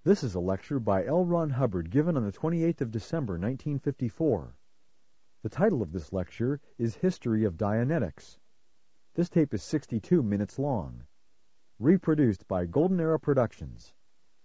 This is a lecture by L. Ron Hubbard given on the 28th of December, 1954. The title of this lecture is History of Dianetics. This tape is 62 minutes long. Reproduced by Golden Era Productions.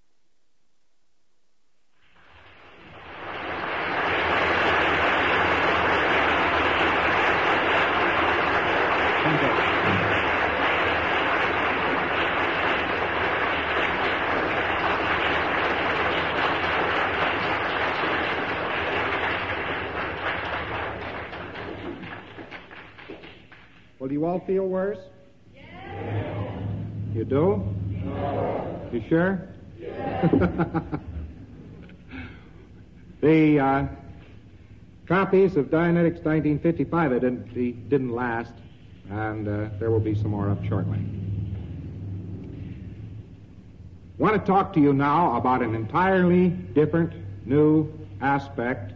Well, do you all feel worse? Yes. You do? No. You sure? Yes. The copies of Dianetics 1955 didn't last, and there will be some more up shortly. I want to talk to you now about an entirely different, new aspect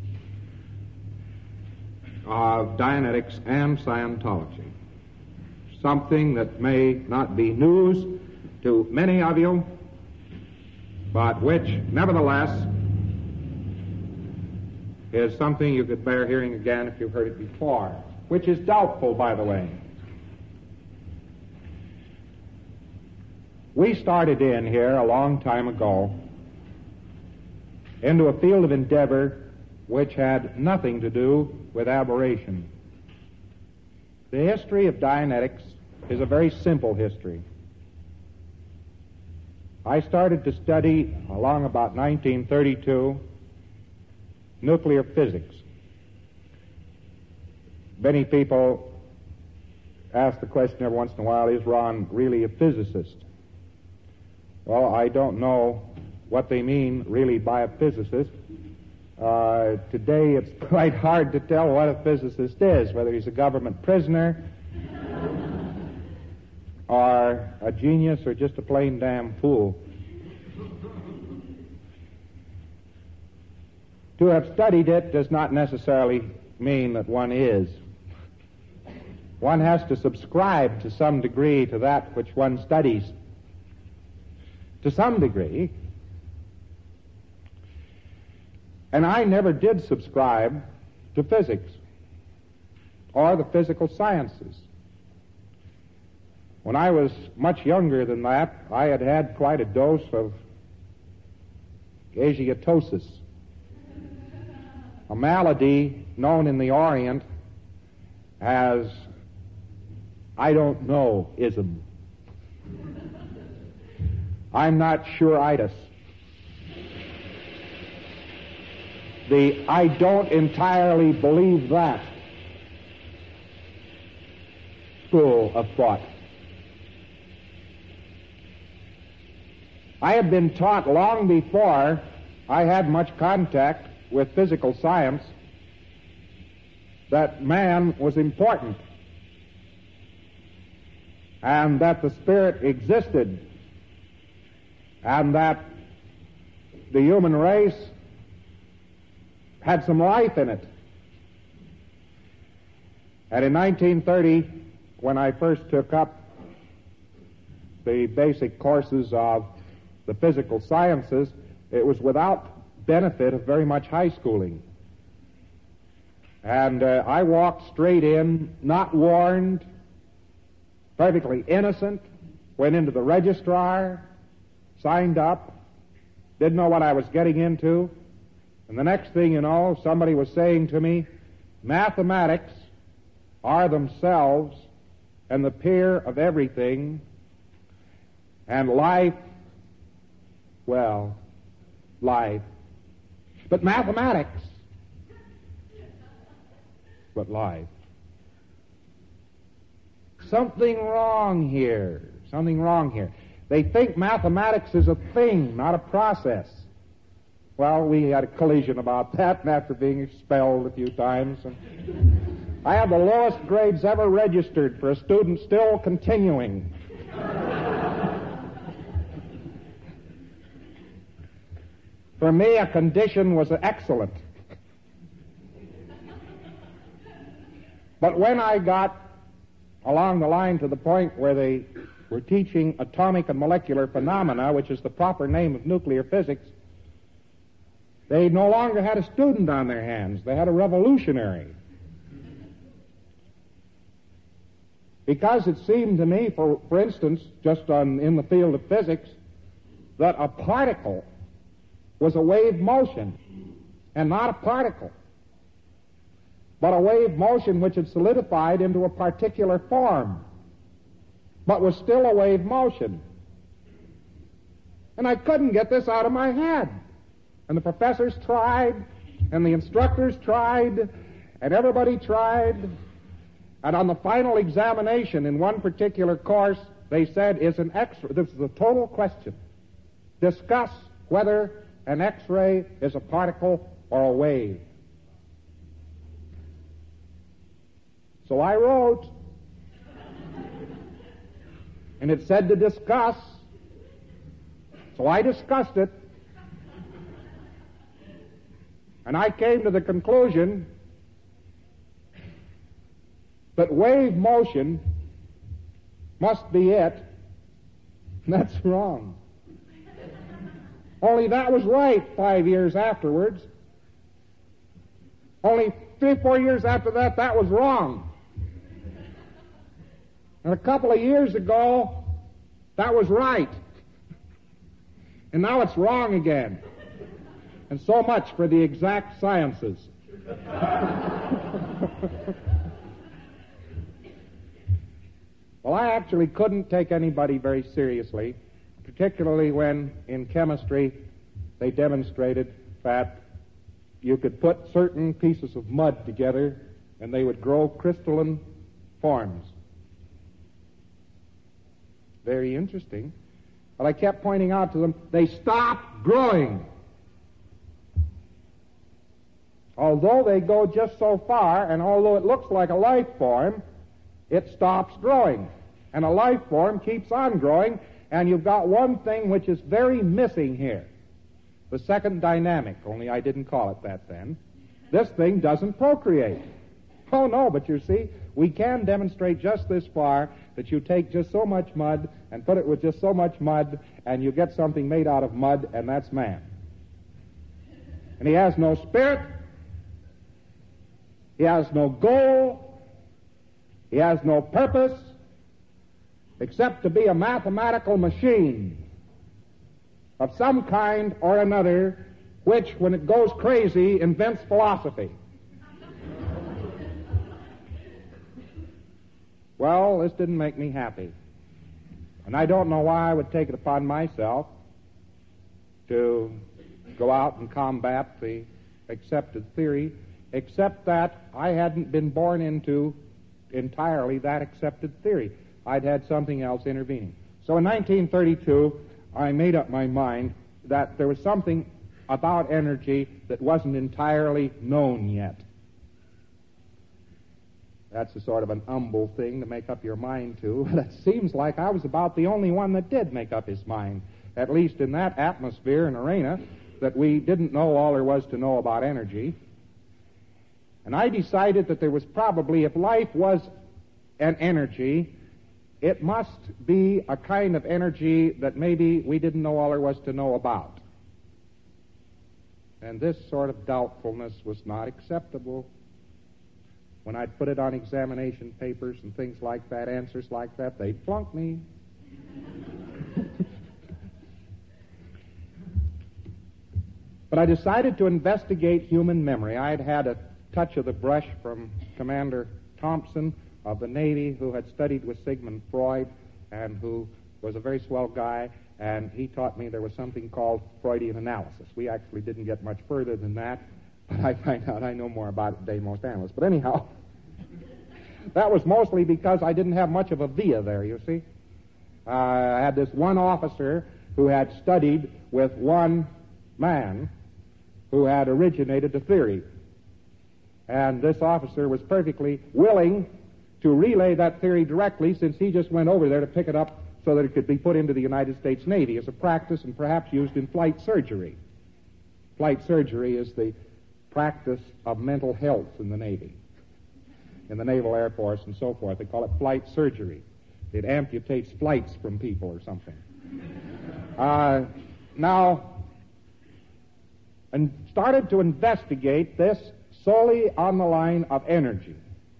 of Dianetics and Scientology. Something that may not be news to many of you, but which, nevertheless, is something you could bear hearing again if you've heard it before, which is doubtful, by the way. We started in here a long time ago into a field of endeavor which had nothing to do with aberration. The history of Dianetics is a very simple history. I started to study along about 1932 nuclear physics. Many people ask the question every once in a while, is Ron really a physicist? Well, I don't know what they mean really by a physicist. Today it's quite hard to tell what a physicist is, whether he's a government prisoner or a genius or just a plain damn fool. To have studied it does not necessarily mean that one is. One has to subscribe to some degree to that which one studies. To some degree. And I never did subscribe to physics or the physical sciences. When I was much younger than that, I had had quite a dose of agiatosis, a malady known in the Orient as I don't know-ism. I'm not sure-itis. The I don't entirely believe that school of thought. I had been taught long before I had much contact with physical science that man was important and that the spirit existed and that the human race had some life in it. And in 1930, when I first took up the basic courses of the physical sciences, it was without benefit of very much high schooling. And I walked straight in, not warned, perfectly innocent, went into the registrar, signed up, didn't know what I was getting into. And the next thing you know, somebody was saying to me, mathematics are themselves and the peer of everything, and life, well, life. But mathematics, but life. Something wrong here. Something wrong here. They think mathematics is a thing, not a process. Well, we had a collision about that, and after being expelled a few times. And I have the lowest grades ever registered for a student still continuing. For me, a condition was excellent. But when I got along the line to the point where they were teaching atomic and molecular phenomena, which is the proper name of nuclear physics, they no longer had a student on their hands. They had a revolutionary. Because it seemed to me, for instance, just in the field of physics, that a particle was a wave motion, and not a particle, but a wave motion which had solidified into a particular form, but was still a wave motion. And I couldn't get this out of my head. And the professors tried, and the instructors tried, and everybody tried. And on the final examination in one particular course, they said, this is a total question. Discuss whether an X-ray is a particle or a wave. So I wrote, and it said to discuss. So I discussed it, and I came to the conclusion that wave motion must be it. That's wrong. Only that was right 5 years afterwards. Only 3 or 4 years after that, that was wrong. And a couple of years ago, that was right. And now it's wrong again. And so much for the exact sciences. Well, I actually couldn't take anybody very seriously, particularly when in chemistry they demonstrated that you could put certain pieces of mud together and they would grow crystalline forms. Very interesting. But I kept pointing out to them, they stopped growing. Although they go just so far, and although it looks like a life form, it stops growing. And a life form keeps on growing, and you've got one thing which is very missing here. The second dynamic, only I didn't call it that then. This thing doesn't procreate. Oh, no, but you see, we can demonstrate just this far that you take just so much mud and put it with just so much mud, and you get something made out of mud, and that's man. And he has no spirit. He has no goal. He has no purpose except to be a mathematical machine of some kind or another, which, when it goes crazy, invents philosophy. Well, this didn't make me happy. And I don't know why I would take it upon myself to go out and combat the accepted theory, except that I hadn't been born into entirely that accepted theory. I'd had something else intervening. So in 1932, I made up my mind that there was something about energy that wasn't entirely known yet. That's a sort of an humble thing to make up your mind to, but it seems like I was about the only one that did make up his mind, at least in that atmosphere and arena, that we didn't know all there was to know about energy. And I decided that there was probably, if life was an energy, it must be a kind of energy that maybe we didn't know all there was to know about. And this sort of doubtfulness was not acceptable. When I'd put it on examination papers and things like that, answers like that, they'd flunk me. But I decided to investigate human memory. I had had a touch of the brush from Commander Thompson of the Navy, who had studied with Sigmund Freud and who was a very swell guy, and he taught me there was something called Freudian analysis. We actually didn't get much further than that, but I find out I know more about it than most analysts. But anyhow, that was mostly because I didn't have much of a via there, you see. I had this one officer who had studied with one man who had originated the theory. And this officer was perfectly willing to relay that theory directly, since he just went over there to pick it up so that it could be put into the United States Navy as a practice and perhaps used in flight surgery. Flight surgery is the practice of mental health in the Navy, in the Naval Air Force and so forth. They call it flight surgery. It amputates flights from people or something. And started to investigate this solely on the line of energy.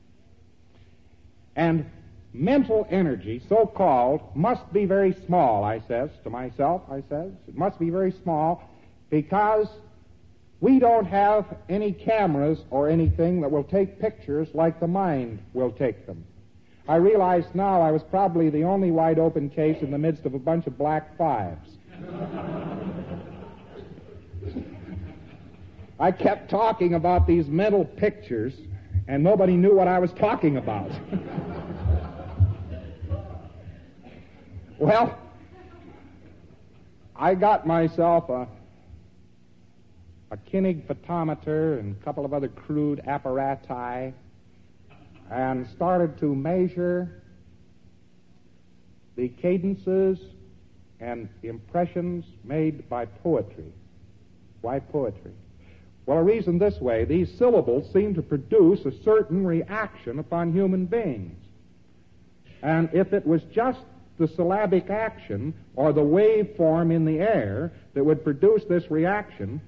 And mental energy, so-called, must be very small, I says to myself, It must be very small because we don't have any cameras or anything that will take pictures like the mind will take them. I realize now I was probably the only wide-open case in the midst of a bunch of black fives. I kept talking about these mental pictures, and nobody knew what I was talking about. Well, I got myself a Koenig photometer and a couple of other crude apparati and started to measure the cadences and impressions made by poetry. Why poetry? Well, I reasoned this way. These syllables seem to produce a certain reaction upon human beings. And if it was just the syllabic action or the waveform in the air that would produce this reaction,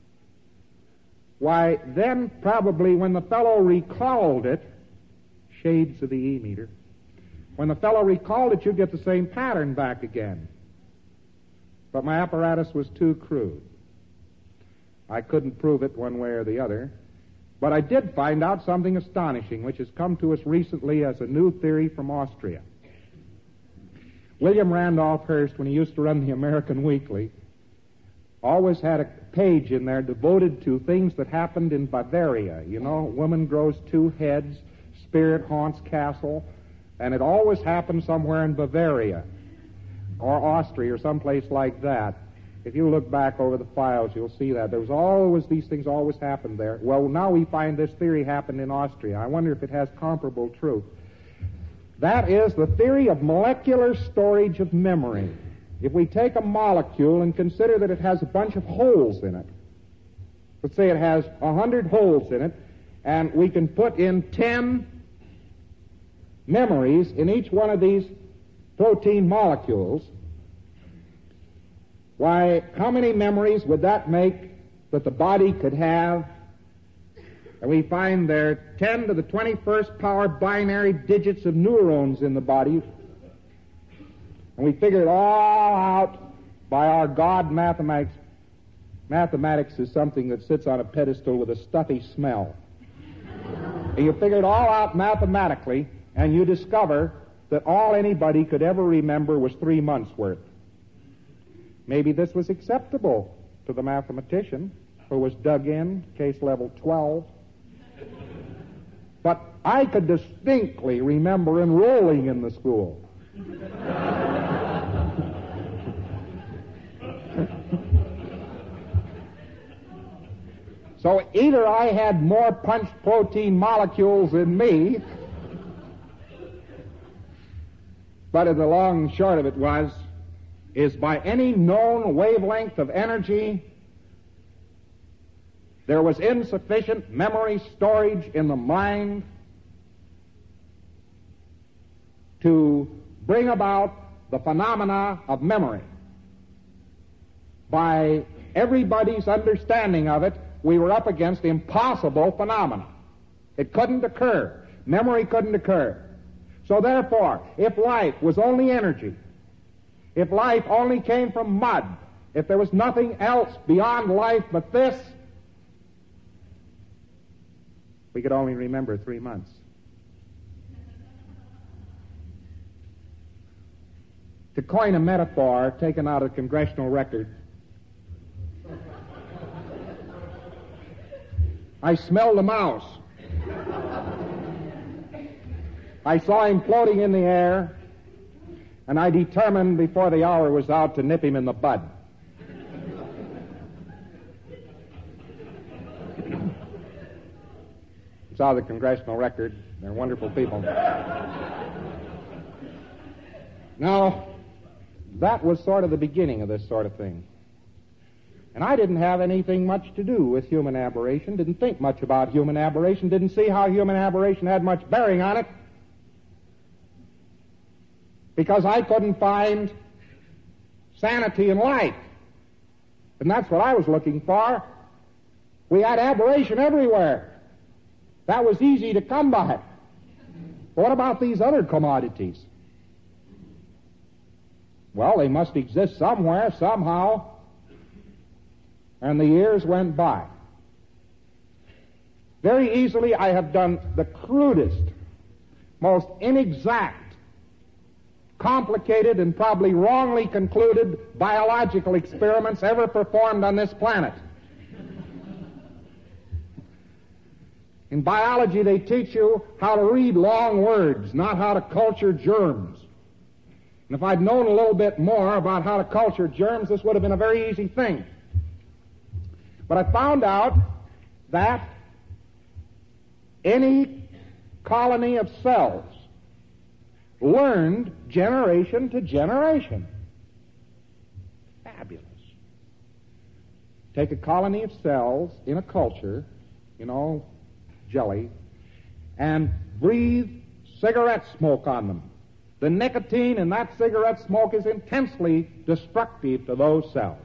why, then probably when the fellow recalled it, shades of the E meter, when the fellow recalled it, you'd get the same pattern back again. But my apparatus was too crude. I couldn't prove it one way or the other. But I did find out something astonishing, which has come to us recently as a new theory from Austria. William Randolph Hearst, when he used to run the American Weekly, always had a page in there devoted to things that happened in Bavaria. You know, woman grows two heads, spirit haunts castle, and it always happened somewhere in Bavaria or Austria or someplace like that. If you look back over the files, you'll see that. There was always, these things always happened there. Well, now we find this theory happened in Austria. I wonder if it has comparable truth. That is the theory of molecular storage of memory. If we take a molecule and consider that it has a bunch of holes in it, let's say it has 100 holes in it, and we can put in 10 memories in each one of these protein molecules, why, how many memories would that make that the body could have? And we find there 10 to the 21st power binary digits of neurons in the body. And we figure it all out by our God mathematics. Mathematics is something that sits on a pedestal with a stuffy smell. And you figure it all out mathematically, and you discover that all anybody could ever remember was 3 months' worth. Maybe this was acceptable to the mathematician who was dug in, case level 12. But I could distinctly remember enrolling in the school. So either I had more punched protein molecules in me, but the long and short of it is by any known wavelength of energy, there was insufficient memory storage in the mind to bring about the phenomena of memory. By everybody's understanding of it, we were up against impossible phenomena. It couldn't occur. Memory couldn't occur. So therefore, if life was only energy, if life only came from mud, if there was nothing else beyond life but this, we could only remember 3 months. To coin a metaphor taken out of the Congressional Record, I smelled a mouse. I saw him floating in the air, and I determined before the hour was out to nip him in the bud. It's out of the Congressional Record. They're wonderful people. Now, that was sort of the beginning of this sort of thing. And I didn't have anything much to do with human aberration, didn't think much about human aberration, didn't see how human aberration had much bearing on it. because I couldn't find sanity in life. And that's what I was looking for. We had aberration everywhere. That was easy to come by. But what about these other commodities? Well, they must exist somewhere, somehow. And the years went by. Very easily, I have done the crudest, most inexact, complicated, and probably wrongly concluded biological experiments ever performed on this planet. In biology, they teach you how to read long words, not how to culture germs. And if I'd known a little bit more about how to culture germs, this would have been a very easy thing. But I found out that any colony of cells learned generation to generation. Fabulous. Take a colony of cells in a culture, jelly, and breathe cigarette smoke on them. The nicotine in that cigarette smoke is intensely destructive to those cells.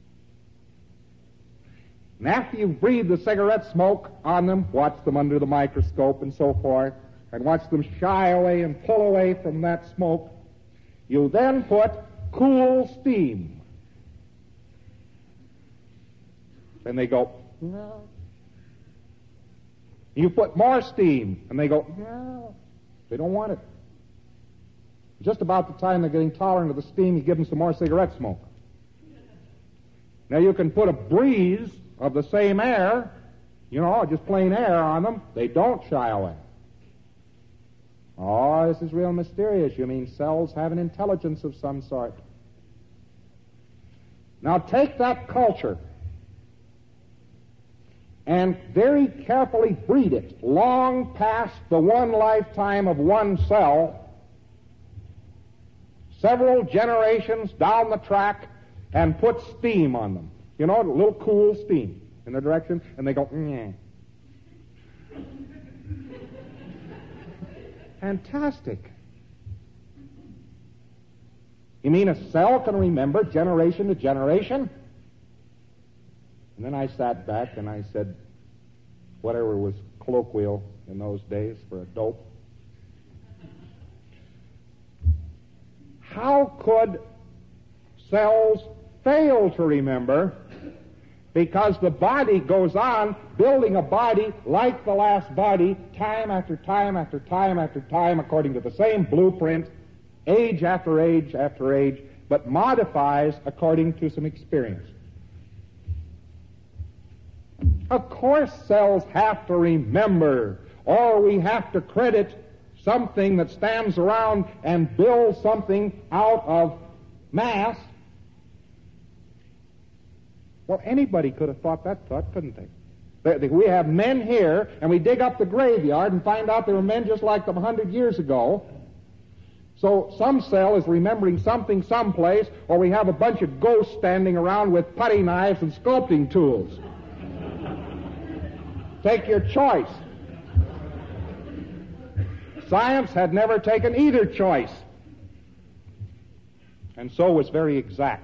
And after you've breathed the cigarette smoke on them, watch them under the microscope and so forth, and watch them shy away and pull away from that smoke, you then put cool steam. And they go, no. You put more steam, and they go, no. They don't want it. Just about the time they're getting tolerant of the steam, you give them some more cigarette smoke. Now you can put a breeze of the same air, just plain air on them. They don't shy away. Oh, this is real mysterious. You mean cells have an intelligence of some sort. Now take that culture and very carefully breed it long past the one lifetime of one cell, several generations down the track, and put steam on them. A little cool steam in their direction, and they go, nyeh. Fantastic. You mean a cell can remember generation to generation? And then I sat back and I said, whatever was colloquial in those days for a dope, how could cells fail to remember? Because the body goes on building a body like the last body, time after time after time after time, according to the same blueprint, age after age after age, but modifies according to some experience. Of course cells have to remember, or we have to credit something that stands around and builds something out of mass. Well, anybody could have thought that thought, couldn't they? We have men here, and we dig up the graveyard and find out there were men just like them 100 years ago. So some cell is remembering something someplace, or we have a bunch of ghosts standing around with putty knives and sculpting tools. Take your choice. Science had never taken either choice, and so was very exact.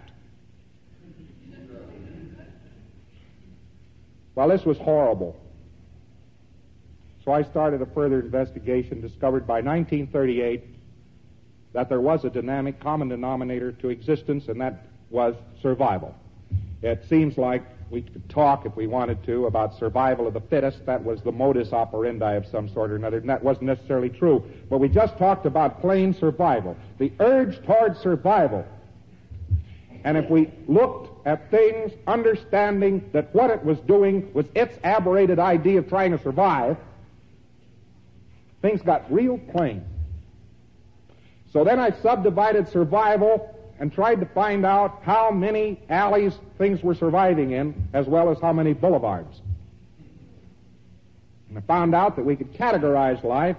Well, this was horrible. So I started a further investigation, discovered by 1938 that there was a dynamic common denominator to existence, and that was survival. It seems like we could talk, if we wanted to, about survival of the fittest. That was the modus operandi of some sort or another, and that wasn't necessarily true. But we just talked about plain survival, the urge toward survival. And if we looked at things, understanding that what it was doing was its aberrated idea of trying to survive, things got real plain. So then I subdivided survival and tried to find out how many alleys things were surviving in, as well as how many boulevards. And I found out that we could categorize life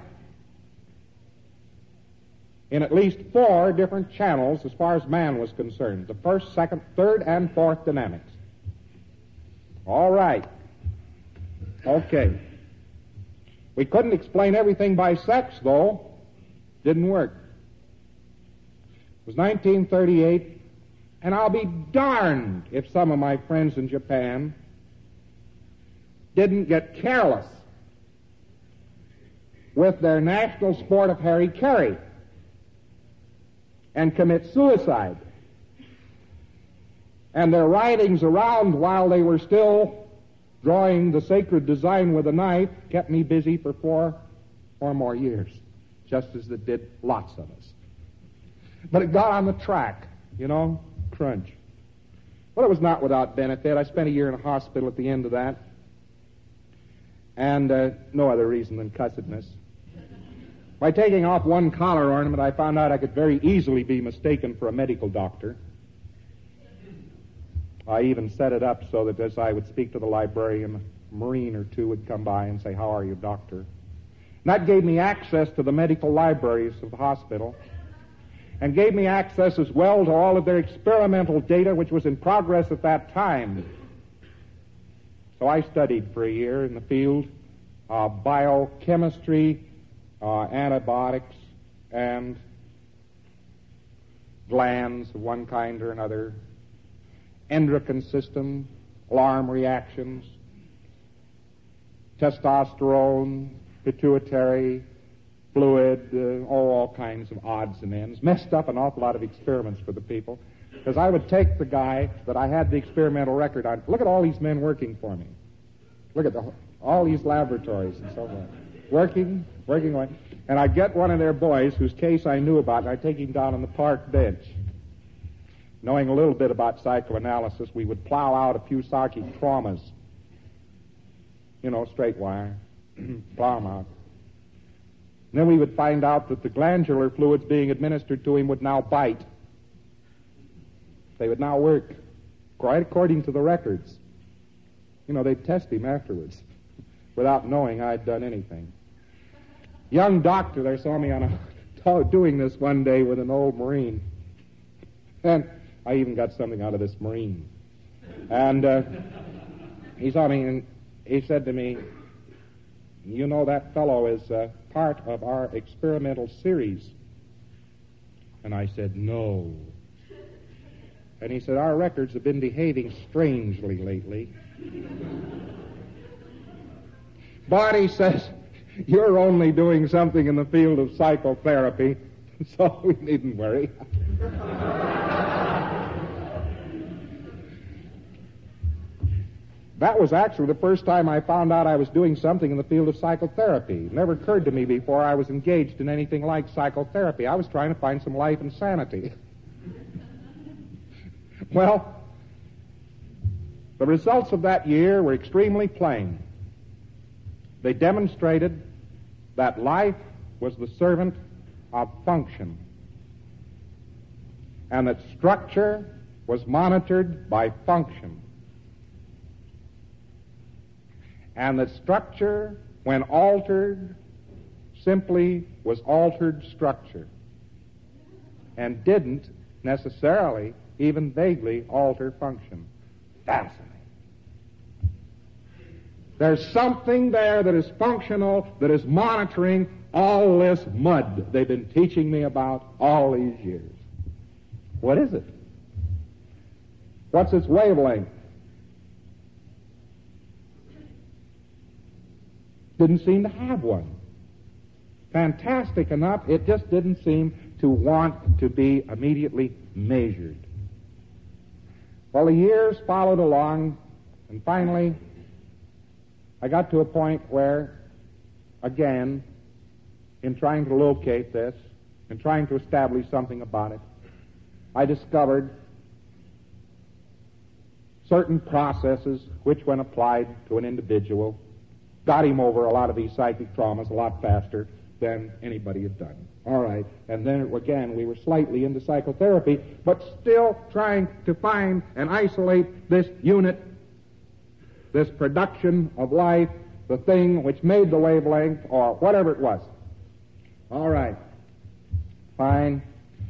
in at least 4 different channels as far as man was concerned: the first, second, third, and fourth dynamics. All right. Okay. We couldn't explain everything by sex, though. Didn't work. was 1938, and I'll be darned if some of my friends in Japan didn't get careless with their national sport of hara-kiri and commit suicide. And their writings around while they were still drawing the sacred design with a knife kept me busy for 4 or more years, just as it did lots of us. But it got on the track, crunch. Well, it was not without benefit. I spent a year in a hospital at the end of that, and no other reason than cussedness. By taking off one collar ornament, I found out I could very easily be mistaken for a medical doctor. I even set it up so that as I would speak to the librarian, a Marine or two would come by and say, "How are you, doctor?" And that gave me access to the medical libraries of the hospital, and gave me access as well to all of their experimental data, which was in progress at that time. So I studied for a year in the field of biochemistry, antibiotics, and glands of one kind or another, endocrine system, alarm reactions, testosterone, pituitary, fluid, all kinds of odds and ends. Messed up an awful lot of experiments for the people, because I would take the guy that I had the experimental record on. Look at all these men working for me. Look at all these laboratories and so forth. Working away. And I'd get one of their boys whose case I knew about, and I'd take him down on the park bench. Knowing a little bit about psychoanalysis, we would plow out a few psychic traumas. Straight wire. Plow them out. And then we would find out that the glandular fluids being administered to him would now bite. They would now work quite according to the records. They'd test him afterwards without knowing I'd done anything. Young doctor there saw me doing this one day with an old Marine. And I even got something out of this Marine. And he saw me and he said to me, "That fellow is part of our experimental series." And I said, "No." And he said, "Our records have been behaving strangely lately." But he says, "You're only doing something in the field of psychotherapy, so we needn't worry." That was actually the first time I found out I was doing something in the field of psychotherapy. It never occurred to me before I was engaged in anything like psychotherapy. I was trying to find some life and sanity. Well, the results of that year were extremely plain. They demonstrated that life was the servant of function, and that structure was monitored by function, and that structure, when altered, simply was altered structure, and didn't necessarily, even vaguely, alter function. Fascinating. There's something there that is functional, that is monitoring all this mud they've been teaching me about all these years. What is it? What's its wavelength? Didn't seem to have one. Fantastic enough, it just didn't seem to want to be immediately measured. Well, the years followed along, and finally I got to a point where, again, in trying to locate this, in trying to establish something about it, I discovered certain processes which, when applied to an individual, got him over a lot of these psychic traumas a lot faster than anybody had done. All right. And then, again, we were slightly into psychotherapy, but still trying to find and isolate this unit, this production of life, the thing which made the wavelength, or whatever it was. All right. Fine.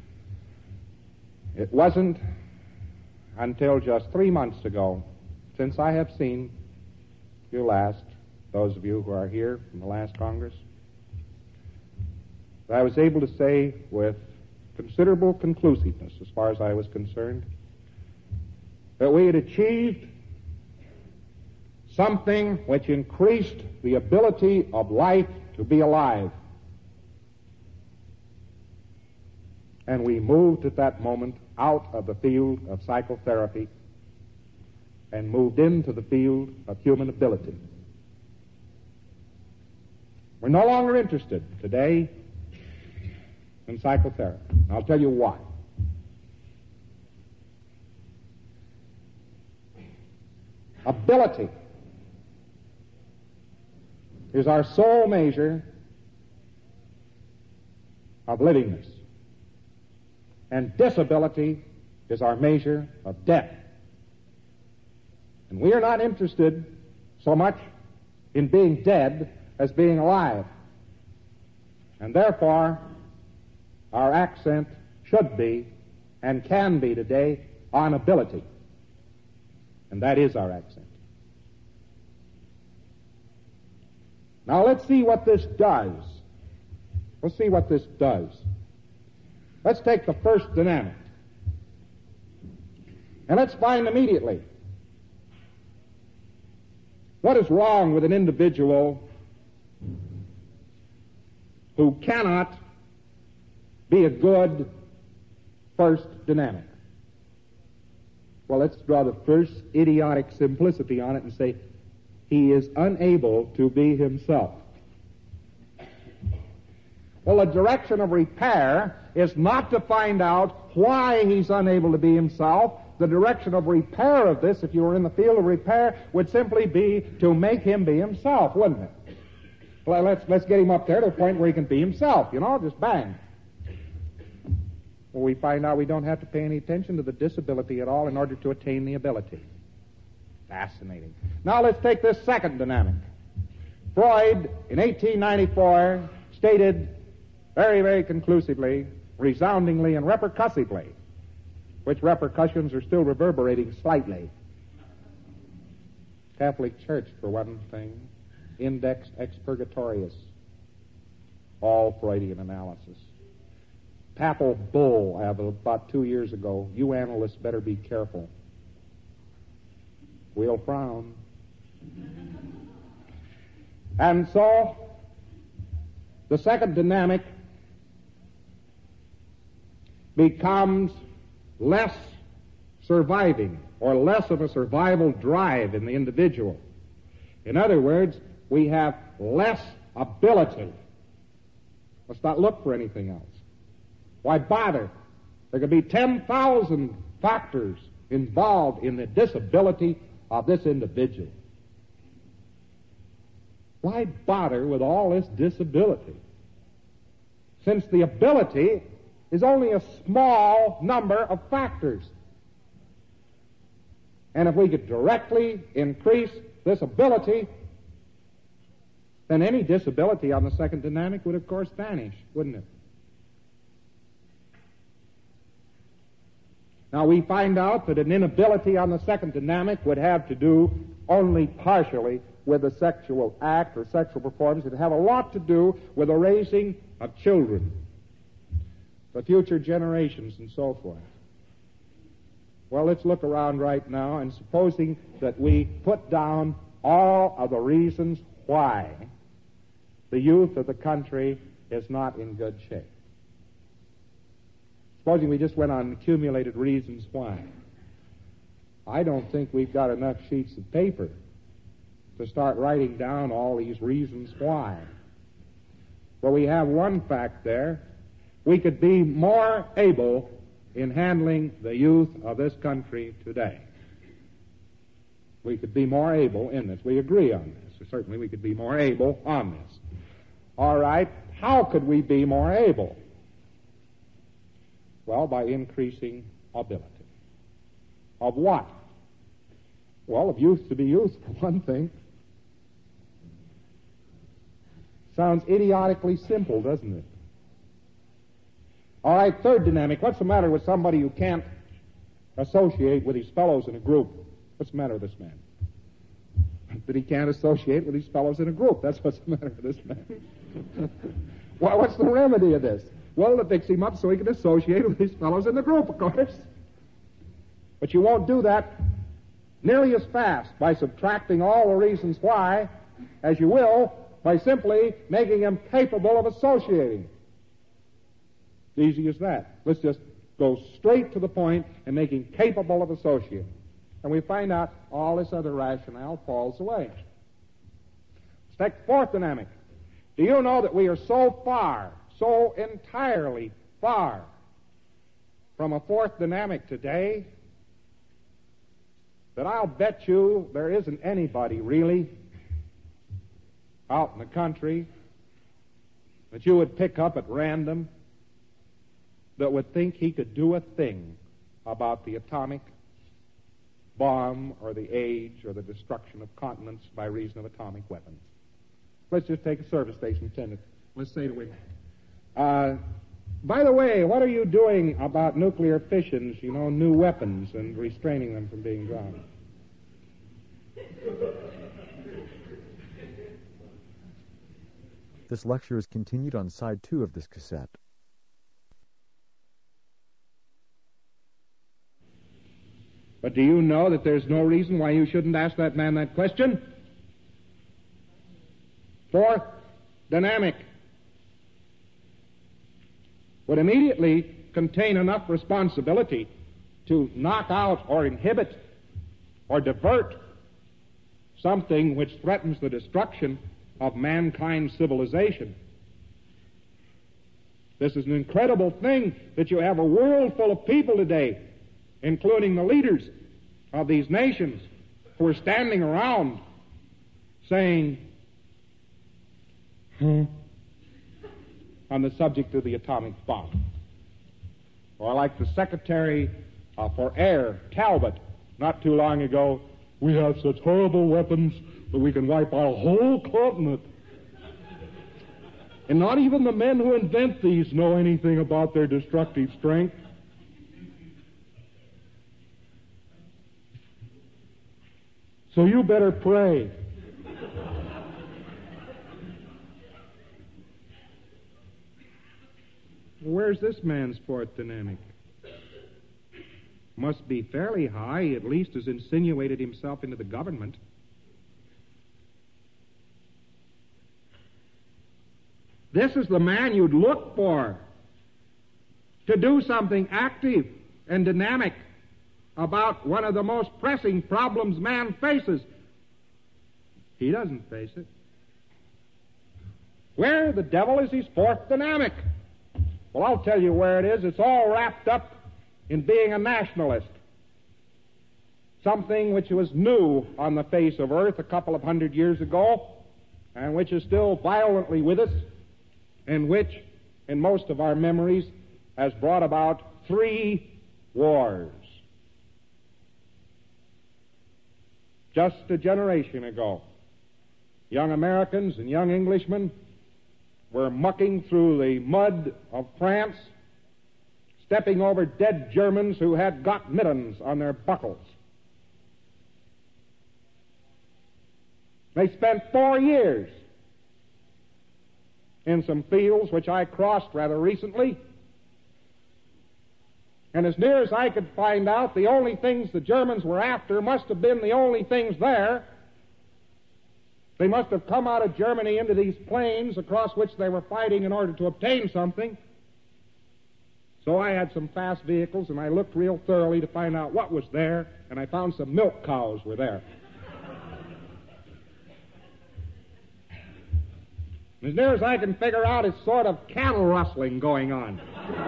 It wasn't until just 3 months ago, since I have seen you last, those of you who are here from the last Congress, that I was able to say with considerable conclusiveness as far as I was concerned, that we had achieved something which increased the ability of life to be alive. And we moved at that moment out of the field of psychotherapy and moved into the field of human ability. We're no longer interested today in psychotherapy. I'll tell you why. Ability is our sole measure of livingness, and disability is our measure of death. And we are not interested so much in being dead as being alive. And therefore, our accent should be and can be today on ability. And that is our accent. Now let's see what this does. Let's see what this does. Let's take the first dynamic. And let's find immediately what is wrong with an individual who cannot be a good first dynamic. Well, let's draw the first idiotic simplicity on it and say he is unable to be himself. Well, the direction of repair is not to find out why he's unable to be himself. The direction of repair of this, if you were in the field of repair, would simply be to make him be himself, wouldn't it? Well, let's get him up there to the point where he can be himself, just bang. Well, we find out we don't have to pay any attention to the disability at all in order to attain the ability. Fascinating. Now let's take this second dynamic. Freud, in 1894, stated very, very conclusively, resoundingly, and repercussively, which repercussions are still reverberating slightly. Catholic Church, for one thing, indexed expurgatorius, all Freudian analysis. Papal bull, about 2 years ago, you analysts better be careful. We'll frown. And so, the second dynamic becomes less surviving, or less of a survival drive in the individual. In other words, we have less ability. Let's not look for anything else. Why bother? There could be 10,000 factors involved in the disability of this individual. Why bother with all this disability? Since the ability is only a small number of factors. And if we could directly increase this ability, then any disability on the second dynamic would, of course, vanish, wouldn't it? Now, we find out that an inability on the second dynamic would have to do only partially with the sexual act or sexual performance. It would have a lot to do with the raising of children, the future generations, and so forth. Well, let's look around right now, and supposing that we put down all of the reasons why the youth of the country is not in good shape. Supposing we just went on accumulated reasons why. I don't think we've got enough sheets of paper to start writing down all these reasons why. But we have one fact there. We could be more able in handling the youth of this country today. We could be more able in this. We agree on this. Certainly we could be more able on this. All right, how could we be more able? Well, by increasing ability. Of what? Well, of youth to be youth, for one thing. Sounds idiotically simple, doesn't it? All right, third dynamic. What's the matter with somebody who can't associate with his fellows in a group? What's the matter with this man? That he can't associate with his fellows in a group. That's what's the matter with this man. Well, what's the remedy of this? Well, to fix him up so he can associate with his fellows in the group, of course. But you won't do that nearly as fast by subtracting all the reasons why as you will by simply making him capable of associating. It's easy as that. Let's just go straight to the point and make him capable of associating. And we find out all this other rationale falls away. Let's take the fourth dynamic. Do you know that we are so far, so entirely far from a fourth dynamic today that I'll bet you there isn't anybody really out in the country that you would pick up at random that would think he could do a thing about the atomic bomb or the age or the destruction of continents by reason of atomic weapons. Let's just take a service station attendant. Let's say to him, by the way, what are you doing about nuclear fissions, new weapons, and restraining them from being dropped? This lecture is continued on side 2 of this cassette. But do you know that there's no reason why you shouldn't ask that man that question? Fourth dynamic would immediately contain enough responsibility to knock out or inhibit or divert something which threatens the destruction of mankind's civilization. This is an incredible thing that you have a world full of people today, including the leaders of these nations, who are standing around saying, on the subject of the atomic bomb. Or like the Secretary for Air, Talbot, not too long ago, we have such horrible weapons that we can wipe our whole continent. And not even the men who invent these know anything about their destructive strength. So you better pray. Where's this man's fourth dynamic? Must be fairly high, at least has insinuated himself into the government. This is the man you'd look for to do something active and dynamic about one of the most pressing problems man faces. He doesn't face it. Where the devil is his fourth dynamic? Well, I'll tell you where it is. It's all wrapped up in being a nationalist. Something which was new on the face of earth a couple of 100 years ago, and which is still violently with us, and which, in most of our memories, has brought about 3 wars. Just a generation ago, young Americans and young Englishmen were mucking through the mud of France, stepping over dead Germans who had got mittens on their buckles. They spent 4 years in some fields which I crossed rather recently, and as near as I could find out, the only things the Germans were after must have been the only things there. They must have come out of Germany into these plains across which they were fighting in order to obtain something. So I had some fast vehicles, and I looked real thoroughly to find out what was there, and I found some milk cows were there. As near as I can figure out, it's sort of cattle rustling going on.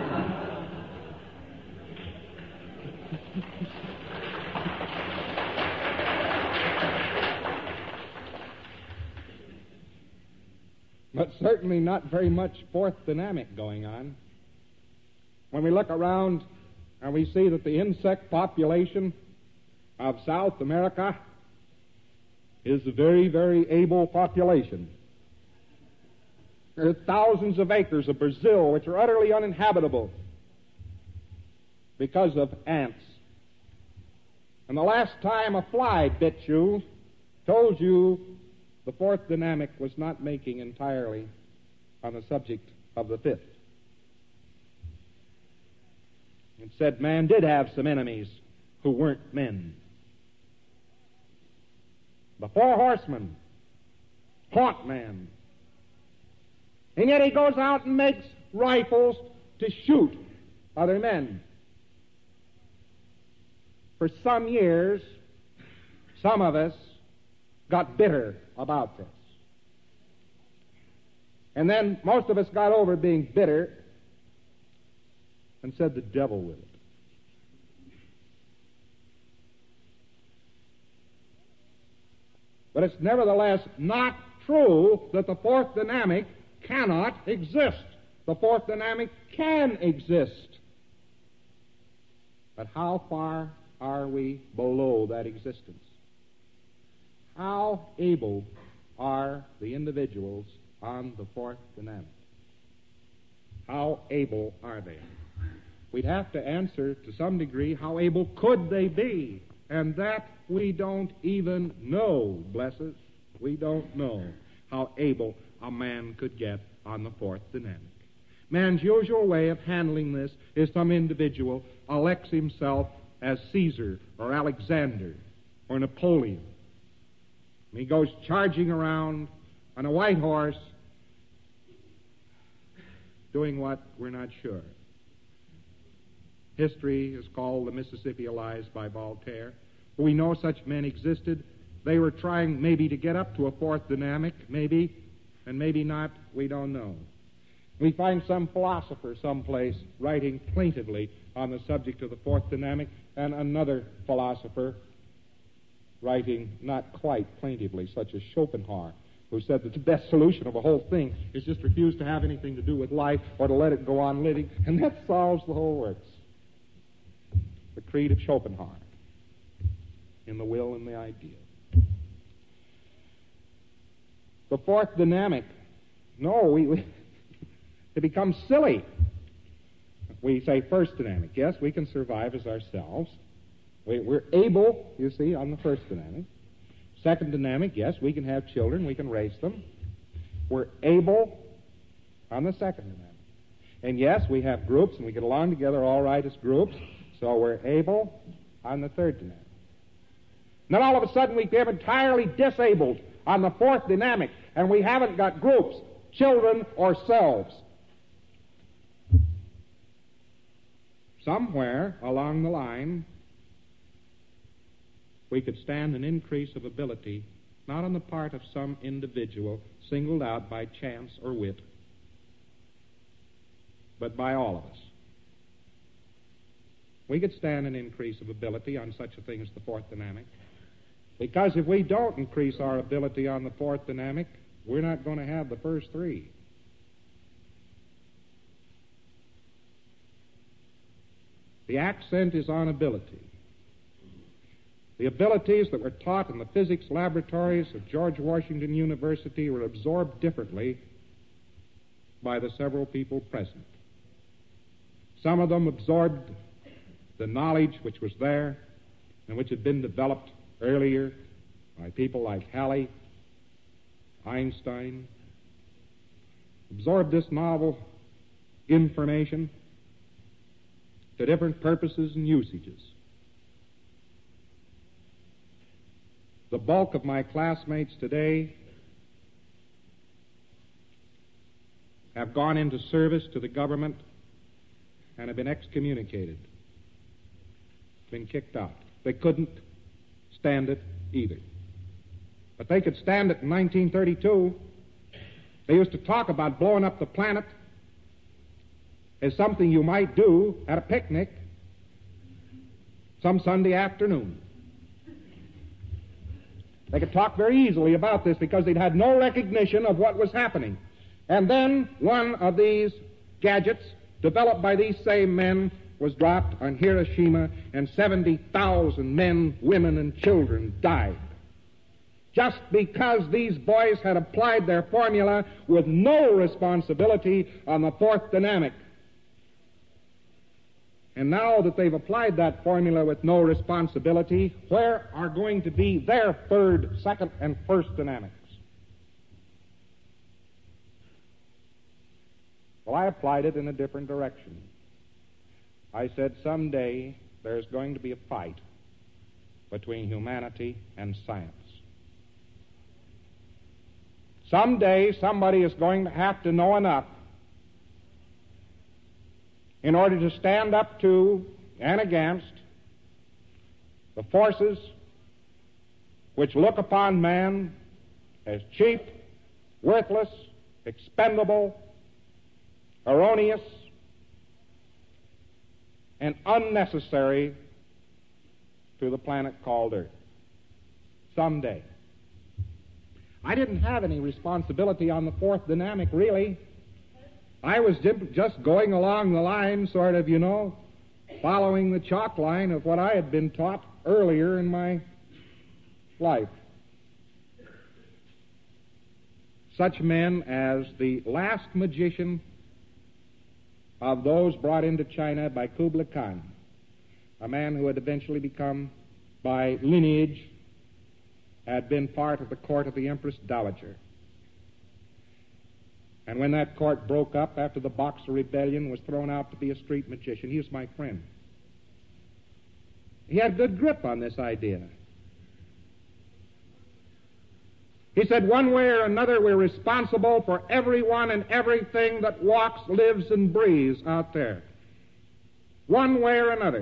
But certainly not very much fourth dynamic going on. When we look around and we see that the insect population of South America is a very, very able population. There are thousands of acres of Brazil which are utterly uninhabitable because of ants. And the last time a fly bit you, told you the fourth dynamic was not making entirely on the subject of the fifth. It said man did have some enemies who weren't men. The four horsemen haunt man. And yet he goes out and makes rifles to shoot other men. For some years, some of us got bitter about this. And then most of us got over being bitter and said the devil with it. But it's nevertheless not true that the fourth dynamic cannot exist. The fourth dynamic can exist. But how far are we below that existence? How able are the individuals on the fourth dynamic? How able are they? We'd have to answer to some degree, how able could they be? And that we don't even know, bless us. We don't know how able a man could get on the fourth dynamic. Man's usual way of handling this is some individual elects himself as Caesar or Alexander or Napoleon. And he goes charging around on a white horse doing what? We're not sure. History is called The Mississippi Lies by Voltaire. We know such men existed. They were trying maybe to get up to a fourth dynamic, maybe, and maybe not, we don't know. We find some philosopher someplace writing plaintively on the subject of the fourth dynamic, and another philosopher writing not quite plaintively, such as Schopenhauer, who said that the best solution of the whole thing is just refuse to have anything to do with life or to let it go on living, and that solves the whole works. The creed of Schopenhauer in The Will and the Ideal. The fourth dynamic, no, it becomes silly. We say first dynamic. Yes, we can survive as ourselves. We're able, you see, on the first dynamic. Second dynamic, yes, we can have children, we can raise them. We're able on the second dynamic. And yes, we have groups, and we get along together all right as groups, so we're able on the third dynamic. Then all of a sudden we become entirely disabled on the fourth dynamic, and we haven't got groups, children, or selves. Somewhere along the line, we could stand an increase of ability, not on the part of some individual singled out by chance or wit, but by all of us. We could stand an increase of ability on such a thing as the fourth dynamic, because if we don't increase our ability on the fourth dynamic, we're not going to have the first three. The accent is on ability. The abilities that were taught in the physics laboratories of George Washington University were absorbed differently by the several people present. Some of them absorbed the knowledge which was there and which had been developed earlier by people like Halley, Einstein, absorbed this novel information to different purposes and usages. The bulk of my classmates today have gone into service to the government and have been excommunicated, been kicked out. They couldn't stand it either. But they could stand it in 1932. They used to talk about blowing up the planet as something you might do at a picnic some Sunday afternoon. They could talk very easily about this because they'd had no recognition of what was happening. And then one of these gadgets developed by these same men was dropped on Hiroshima, and 70,000 men, women, and children died. Just because these boys had applied their formula with no responsibility on the fourth dynamic. And now that they've applied that formula with no responsibility, where are going to be their third, second, and first dynamics? Well, I applied it in a different direction. I said someday there's going to be a fight between humanity and science. Someday somebody is going to have to know enough in order to stand up to and against the forces which look upon man as cheap, worthless, expendable, erroneous, and unnecessary to the planet called Earth. Someday. I didn't have any responsibility on the fourth dynamic, really. I was just going along the line, sort of, following the chalk line of what I had been taught earlier in my life. Such men as the last magician of those brought into China by Kublai Khan, a man who had eventually become, by lineage, had been part of the court of the Empress Dowager. And when that court broke up after the Boxer Rebellion, was thrown out to be a street magician, he was my friend. He had good grip on this idea. He said, one way or another, we're responsible for everyone and everything that walks, lives, and breathes out there. One way or another.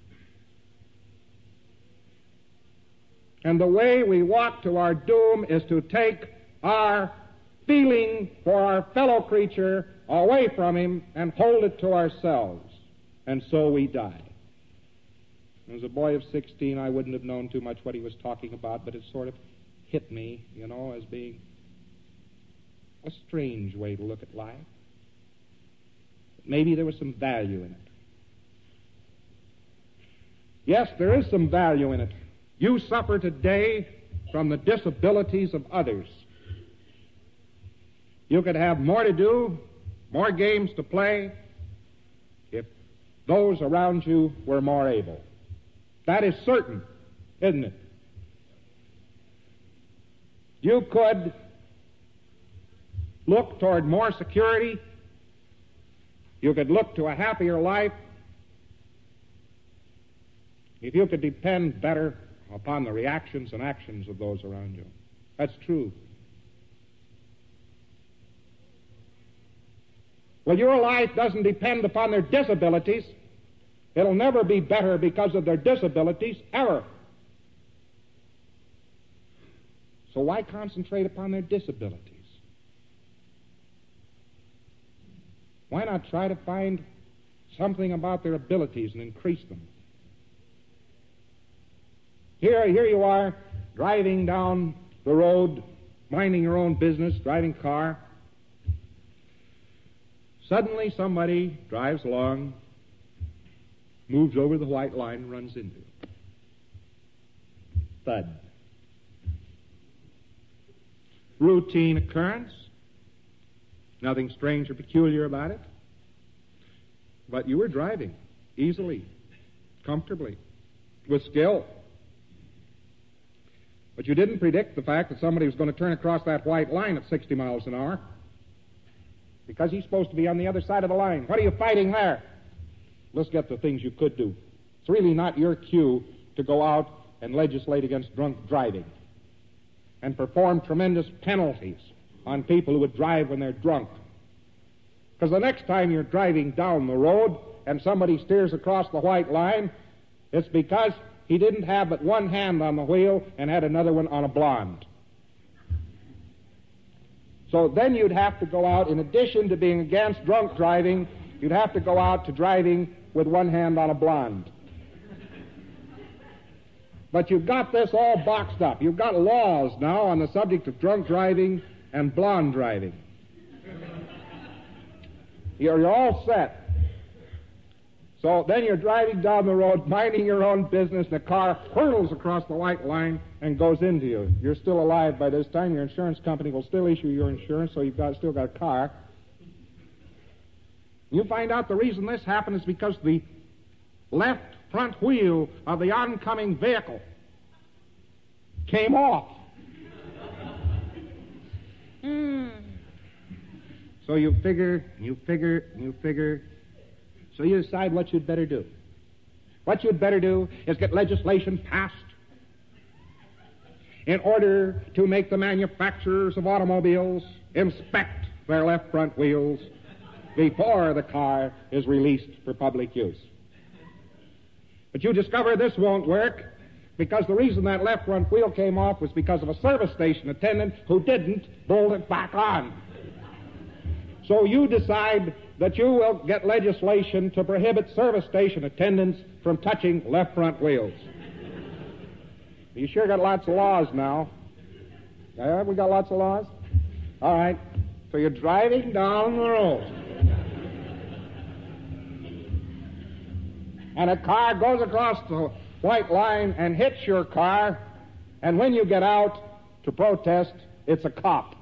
And the way we walk to our doom is to take our feeling for our fellow creature away from him and hold it to ourselves. And so we die. As a boy of 16, I wouldn't have known too much what he was talking about, but it sort of hit me, as being a strange way to look at life. Maybe there was some value in it. Yes, there is some value in it. You suffer today from the disabilities of others. You could have more to do, more games to play, if those around you were more able. That is certain, isn't it? You could look toward more security. You could look to a happier life if you could depend better upon the reactions and actions of those around you. That's true. Well, your life doesn't depend upon their disabilities. It'll never be better because of their disabilities, ever. So why concentrate upon their disabilities? Why not try to find something about their abilities and increase them? Here you are, driving down the road, minding your own business, driving a car. Suddenly somebody drives along, moves over the white line, and runs into you. Thud. Routine occurrence. Nothing strange or peculiar about it. But you were driving easily, comfortably, with skill. But you didn't predict the fact that somebody was going to turn across that white line at 60 miles an hour because he's supposed to be on the other side of the line. What are you fighting there? Let's get the things you could do. It's really not your cue to go out and legislate against drunk driving and perform tremendous penalties on people who would drive when they're drunk. Because the next time you're driving down the road and somebody steers across the white line, it's because he didn't have but one hand on the wheel and had another one on a blonde. So then you'd have to go out, in addition to being against drunk driving, you'd have to go out to driving with one hand on a blonde. But you've got this all boxed up. You've got laws now on the subject of drunk driving and blonde driving. You're all set. So then you're driving down the road, minding your own business, and the car hurtles across the white line and goes into you. You're still alive by this time. Your insurance company will still issue your insurance, so you've still got a car. You find out the reason this happened is because the left front wheel of the oncoming vehicle came off. So you figure. So you decide what you'd better do. What you'd better do is get legislation passed in order to make the manufacturers of automobiles inspect their left front wheels before the car is released for public use. But you discover this won't work because the reason that left front wheel came off was because of a service station attendant who didn't bolt it back on. So you decide that you will get legislation to prohibit service station attendants from touching left front wheels. You sure got lots of laws now. Yeah, we got lots of laws? All right. So you're driving down the road. And a car goes across the white line and hits your car, and when you get out to protest, it's a cop.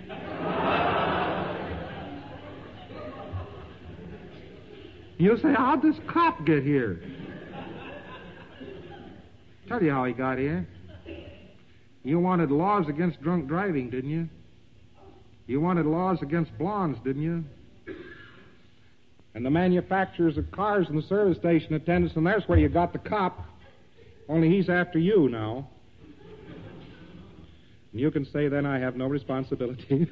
You'll say, how'd this cop get here? Tell you how he got here. You wanted laws against drunk driving, didn't you? You wanted laws against blondes, didn't you? And the manufacturers of cars and the service station attendants, and there's where you got the cop. Only he's after you now. And you can say then I have no responsibility.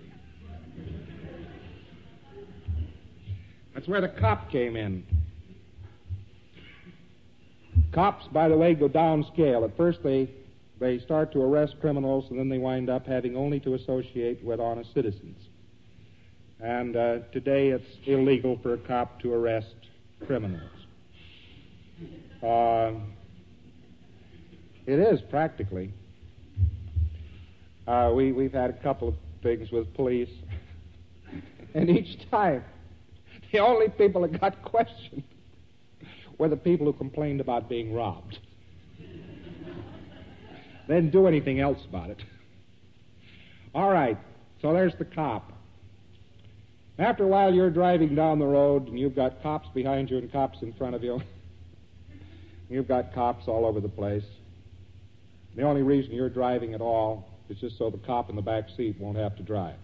That's where the cop came in. Cops, by the way, go downscale. At first they start to arrest criminals, and then they wind up having only to associate with honest citizens. And today it's illegal for a cop to arrest criminals. It is, practically. We've had a couple of things with police, and each time the only people that got questioned were the people who complained about being robbed. They didn't do anything else about it. All right, so there's the cop. After a while, you're driving down the road, and you've got cops behind you and cops in front of you. You've got cops all over the place. The only reason you're driving at all is just so the cop in the back seat won't have to drive.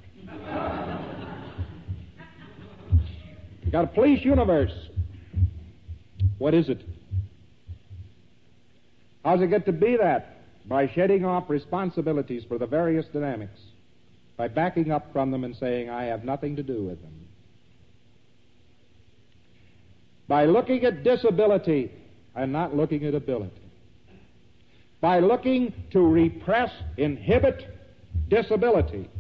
You've got a police universe. What is it? How does it get to be that? By shedding off responsibilities for the various dynamics, by backing up from them and saying, I have nothing to do with them. By looking at disability and not looking at ability. By looking to repress, inhibit disability.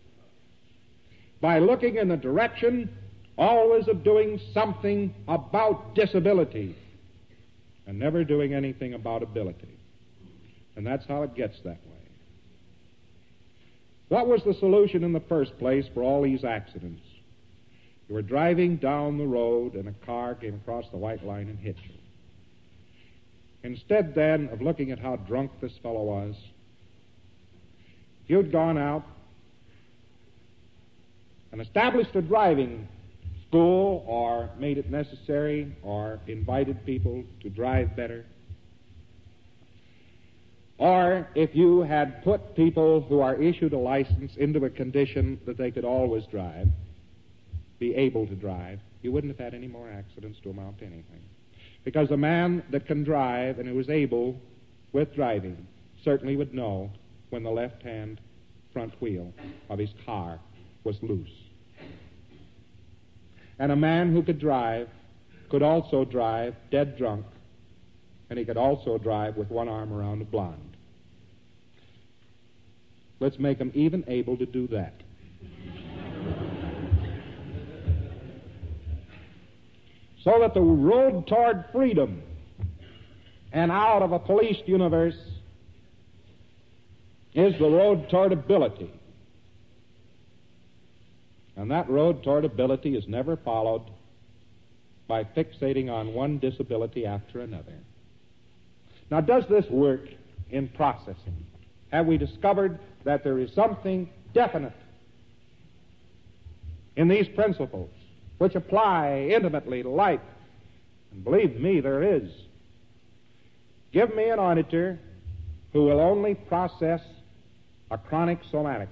By looking in the direction always of doing something about disability and never doing anything about ability. And that's how it gets that way. What was the solution in the first place for all these accidents? You were driving down the road and a car came across the white line and hit you. Instead, then, of looking at how drunk this fellow was, if you'd gone out and established a driving school or made it necessary or invited people to drive better, or if you had put people who are issued a license into a condition that they could always drive, be able to drive, you wouldn't have had any more accidents to amount to anything. Because a man that can drive and who is able with driving certainly would know when the left-hand front wheel of his car was loose. And a man who could drive could also drive dead drunk, and he could also drive with one arm around a blonde. Let's make him even able to do that. So that the road toward freedom and out of a policed universe is the road toward ability. And that road toward ability is never followed by fixating on one disability after another. Now, does this work in processing? Have we discovered that there is something definite in these principles which apply intimately to life? And believe me, there is. Give me an auditor who will only process a chronic somatic,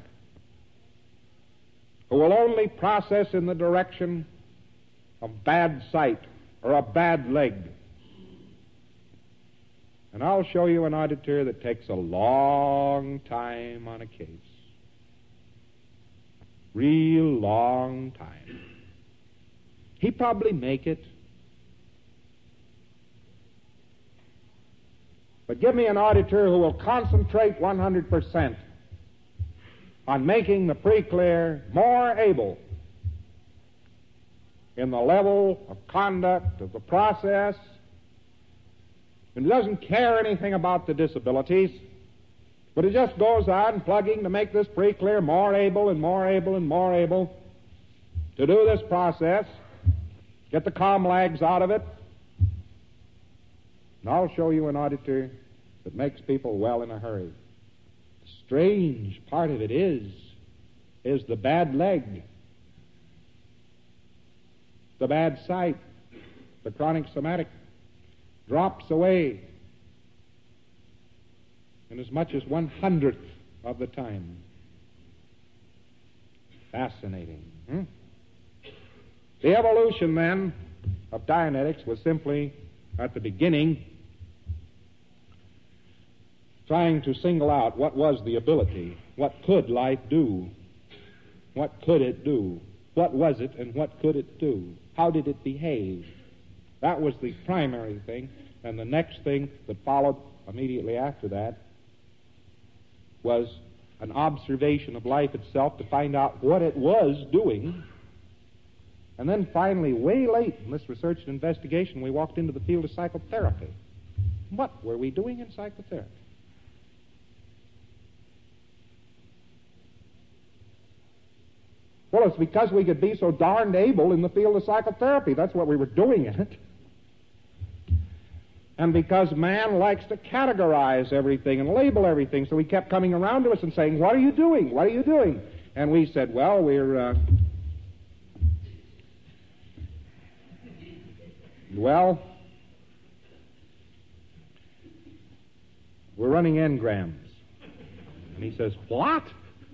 who will only process in the direction of bad sight or a bad leg. And I'll show you an auditor that takes a long time on a case. Real long time. He'd probably make it. But give me an auditor who will concentrate 100% on making the pre-clear more able in the level of conduct of the process, and doesn't care anything about the disabilities, but it just goes on plugging to make this pre-clear more able and more able and more able to do this process, get the COMLAGs out of it. And I'll show you an auditor that makes people well in a hurry. The strange part of it is the bad leg, the bad sight, the chronic somatic drops away in as much as 1/100th of the time. Fascinating. The evolution, then, of Dianetics was simply, at the beginning, trying to single out what was the ability, what could life do, what could it do, what was it and what could it do, how did it behave. That was the primary thing, and the next thing that followed immediately after that was an observation of life itself to find out what it was doing. And then finally, way late in this research and investigation, we walked into the field of psychotherapy. What were we doing in psychotherapy? Well, it's because we could be so darned able in the field of psychotherapy. That's what we were doing in it. And because man likes to categorize everything and label everything, so he kept coming around to us and saying, "What are you doing? What are you doing?" And we said, "Well, we're running engrams." And he says, "What?"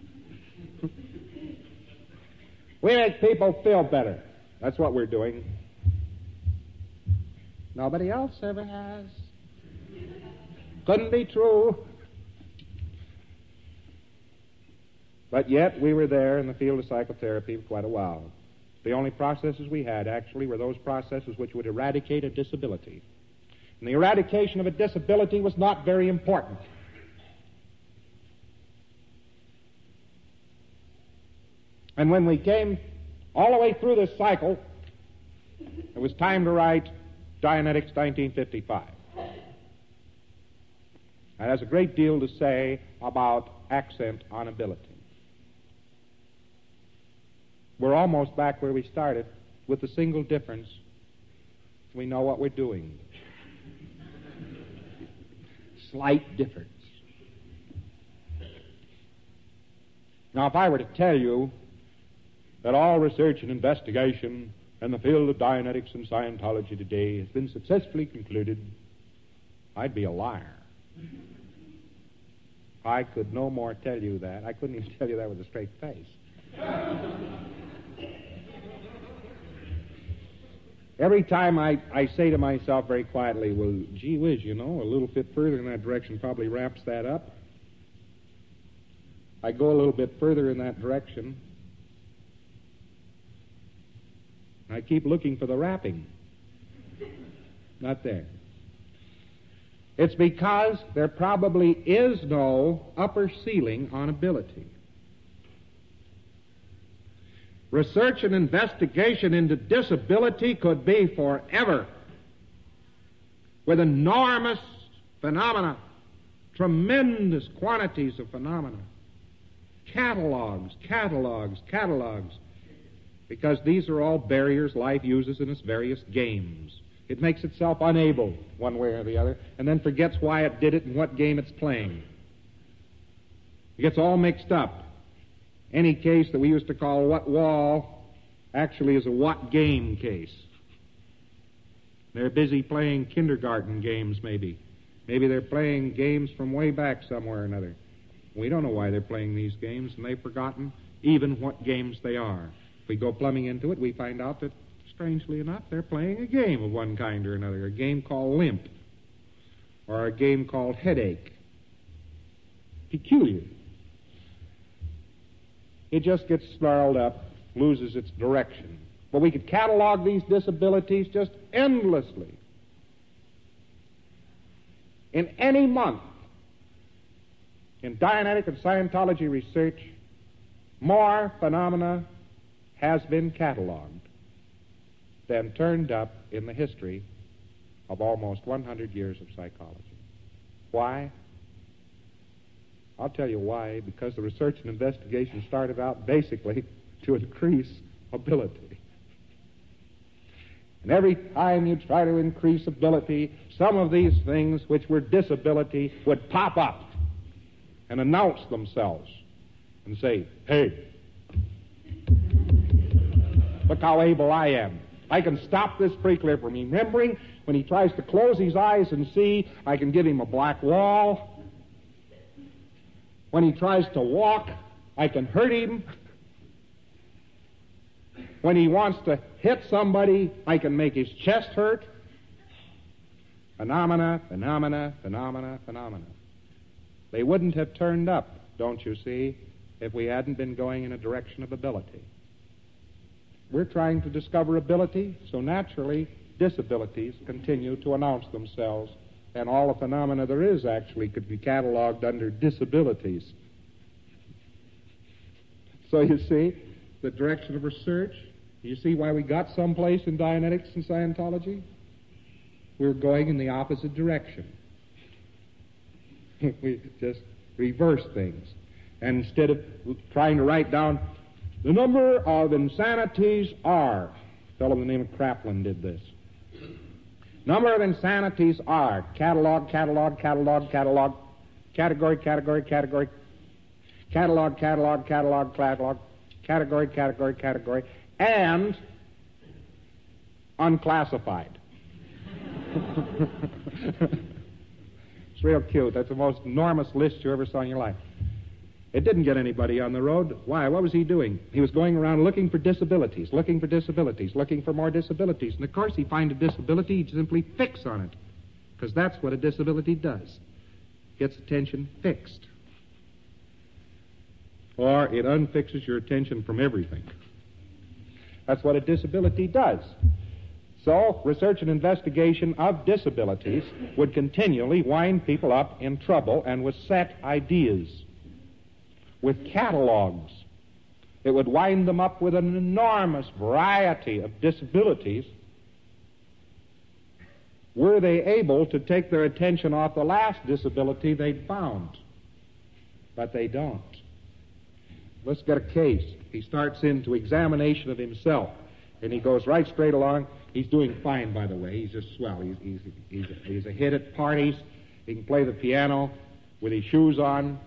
"We make people feel better. That's what we're doing." Nobody else ever has. Couldn't be true. But yet we were there in the field of psychotherapy for quite a while. The only processes we had, actually, were those processes which would eradicate a disability. And the eradication of a disability was not very important. And when we came all the way through this cycle, it was time to write Dianetics 1955. That has a great deal to say about accent on ability. We're almost back where we started, with the single difference: we know what we're doing. Slight difference. Now, if I were to tell you that all research and investigation in the field of Dianetics and Scientology today has been successfully concluded, I'd be a liar. I could no more tell you that. I couldn't even tell you that with a straight face. Every time I say to myself very quietly, well, gee whiz, a little bit further in that direction probably wraps that up. I go a little bit further in that direction. I keep looking for the wrapping. Not there. It's because there probably is no upper ceiling on ability. Research and investigation into disability could be forever, with enormous phenomena, tremendous quantities of phenomena, catalogs, because these are all barriers life uses in its various games. It makes itself unable one way or the other, and then forgets why it did it and what game it's playing. It gets all mixed up. Any case that we used to call what wall actually is a what game case. They're busy playing kindergarten games, maybe. Maybe they're playing games from way back somewhere or another. We don't know why they're playing these games, and they've forgotten even what games they are. If we go plumbing into it, we find out that strangely enough, they're playing a game of one kind or another, a game called limp, or a game called headache. Peculiar. It just gets snarled up, loses its direction. But we could catalog these disabilities just endlessly. In any month, in Dianetic and Scientology research, more phenomena has been cataloged than turned up in the history of almost 100 years of psychology. Why? I'll tell you why. Because the research and investigation started out basically to increase ability. And every time you try to increase ability, some of these things which were disability would pop up and announce themselves and say, hey, look how able I am. I can stop this pre-clear from remembering. When he tries to close his eyes and see, I can give him a black wall. When he tries to walk, I can hurt him. When he wants to hit somebody, I can make his chest hurt. Phenomena, phenomena, phenomena, phenomena. They wouldn't have turned up, don't you see, if we hadn't been going in a direction of ability. We're trying to discover ability, so naturally disabilities continue to announce themselves, and all the phenomena there is actually could be cataloged under disabilities. So you see, the direction of research, you see why we got someplace in Dianetics and Scientology? We're going in the opposite direction. We just reverse things. And instead of trying to write down the number of insanities are, a fellow by the name of Kraplin did this. Number of insanities are, catalog, catalog, catalog, catalog, category, category, category, catalog, catalog, catalog, catalog, category, category, category, and unclassified. It's real cute. That's the most enormous list you ever saw in your life. It didn't get anybody on the road. Why? What was he doing? He was going around looking for disabilities, looking for disabilities, looking for more disabilities. And, of course, he'd find a disability, he'd simply fix on it, because that's what a disability does. Gets attention fixed. Or it unfixes your attention from everything. That's what a disability does. So, research and investigation of disabilities would continually wind people up in trouble and with set ideas, with catalogs. It would wind them up with an enormous variety of disabilities. Were they able to take their attention off the last disability they'd found? But they don't. Let's get a case. He starts into examination of himself, and he goes right straight along. He's doing fine, by the way. He's just swell. He's a hit at parties. He can play the piano with his shoes on.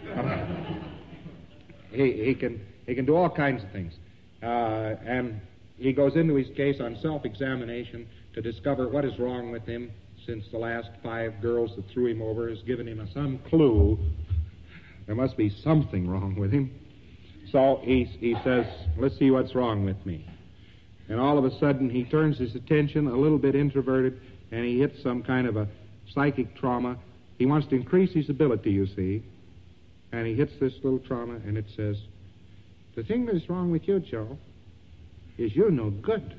He can do all kinds of things. And he goes into his case on self-examination to discover what is wrong with him, since the last 5 girls that threw him over has given him some clue. There must be something wrong with him. So he says, let's see what's wrong with me. And all of a sudden he turns his attention, a little bit introverted, and he hits some kind of a psychic trauma. He wants to increase his ability, you see. And he hits this little trauma, and it says, the thing that's wrong with you, Joe, is you're no good.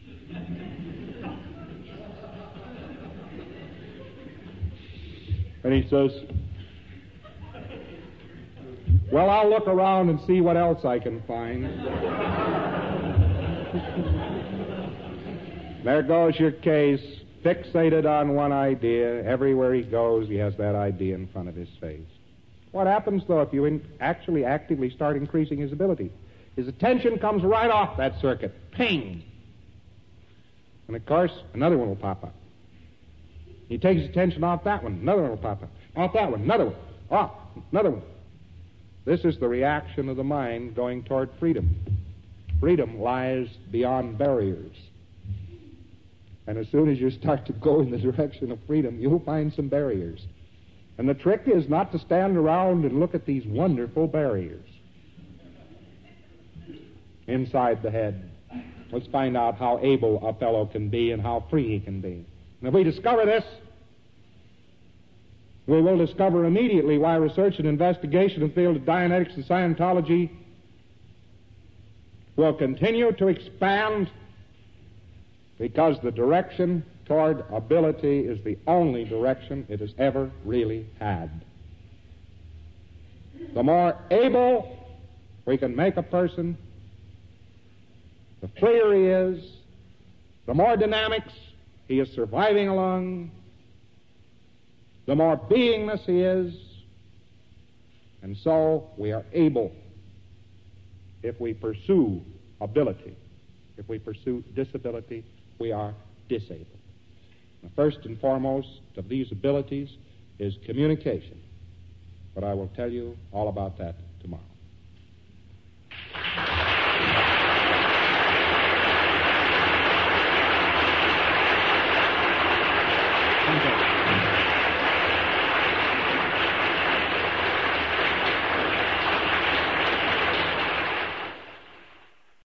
And he says, well, I'll look around and see what else I can find. There goes your case, fixated on one idea. Everywhere he goes, he has that idea in front of his face. What happens, though, if you actually actively start increasing his ability? His attention comes right off that circuit. Ping! And, of course, another one will pop up. He takes his attention off that one. Another one will pop up. Off that one. Another one. Off. Another one. This is the reaction of the mind going toward freedom. Freedom lies beyond barriers. And as soon as you start to go in the direction of freedom, you'll find some barriers. And the trick is not to stand around and look at these wonderful barriers inside the head. Let's find out how able a fellow can be and how free he can be. And if we discover this, we will discover immediately why research and investigation in the field of Dianetics and Scientology will continue to expand, because the direction toward ability is the only direction it has ever really had. The more able we can make a person, the freer he is, the more dynamics he is surviving along, the more beingness he is, and so we are able, if we pursue ability. If we pursue disability, we are disabled. The first and foremost of these abilities is communication. But I will tell you all about that tomorrow.